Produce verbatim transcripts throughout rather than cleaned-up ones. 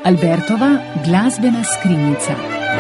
Albertova glasbena skrinjica.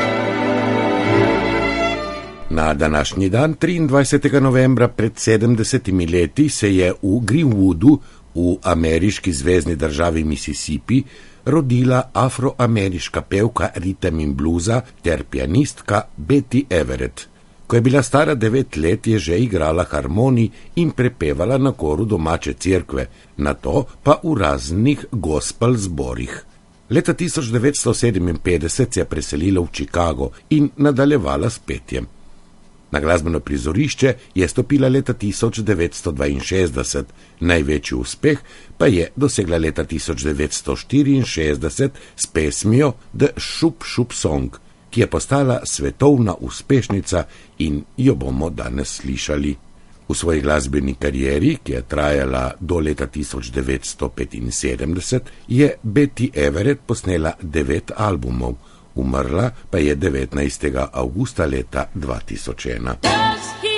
Na današnji dan, triindvajsetega novembra pred sedemdesetimi leti, se je v Greenwoodu, v ameriški zvezni državi Mississippi, rodila afroameriška pevka ritem in bluza ter pianistka Betty Everett. Ko je bila stara devet let, je že igrala harmonij in prepevala na koru domače cerkve, nato pa v raznih gospel zborih. Leta tisoč devetsto sedeminpetdeset se je preselila v Chicago in nadaljevala s petjem. Na glasbeno prizorišče je stopila leta tisoč devetsto dvainšestdeset, največji uspeh pa je dosegla leta tisoč devetsto štiriinšestdeset s pesmijo The Shoop Shoop Song, ki je postala svetovna uspešnica in jo bomo danes slišali. V svoji glasbeni karieri, ki je trajala do leta tisoč devetsto petinsedemdeset, je Betty Everett posnela devet albumov, umrla pa je devetnajstega avgusta leta dva tisoč ena.